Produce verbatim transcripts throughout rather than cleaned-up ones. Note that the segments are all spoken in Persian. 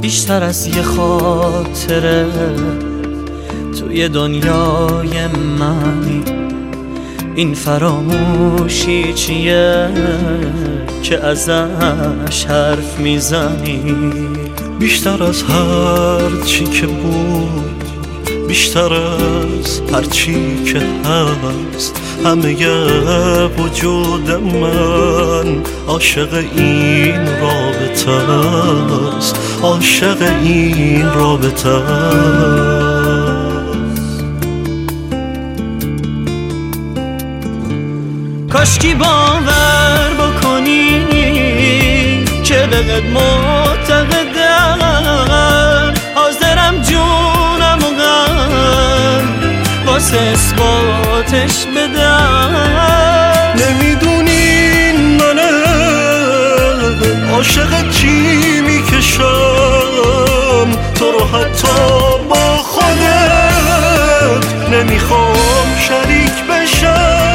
بیشتر از یه خاطره توی دنیای منی. این فراموشی چیه که ازش حرف میزنی؟ بیشتر از هر چی که بود، بیشتر از هر چی که هست، همه وجود من عاشق این رابطه است، عاشق این رابطه است. کاشکی باور بکنی که بقد معتقدم، حاضرم جونم و غم واسه اثباتش بدم. نمیدونی منه عاشق چی میکشم، تو رو حتی با خودت نمیخوام شریک بشم.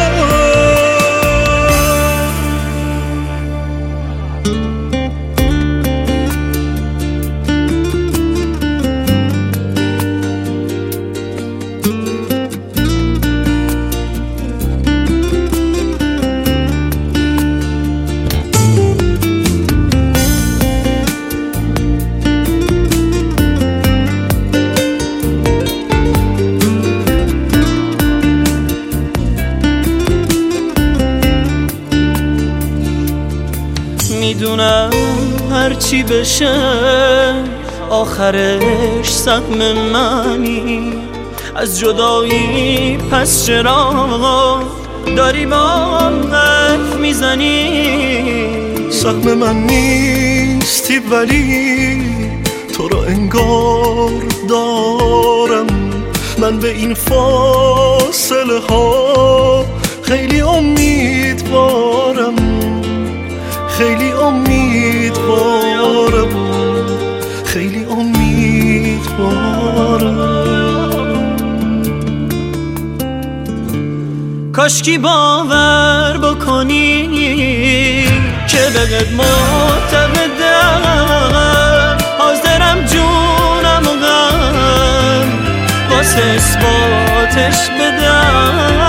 میدونم هرچی بشه آخرش سهم منی. از جدایی پس چرا داری با هم حرف میزنی؟ سهم من نیستی ولی تو رو انگار دارم. من به این فاصله ها خیلی امیدوارم، خیلی امیدوارم، خیلی امیدوارم. کاشکی باور بکنی که بقد معتقدم، حاضرم جونم و غم واسه اثباتش بدم.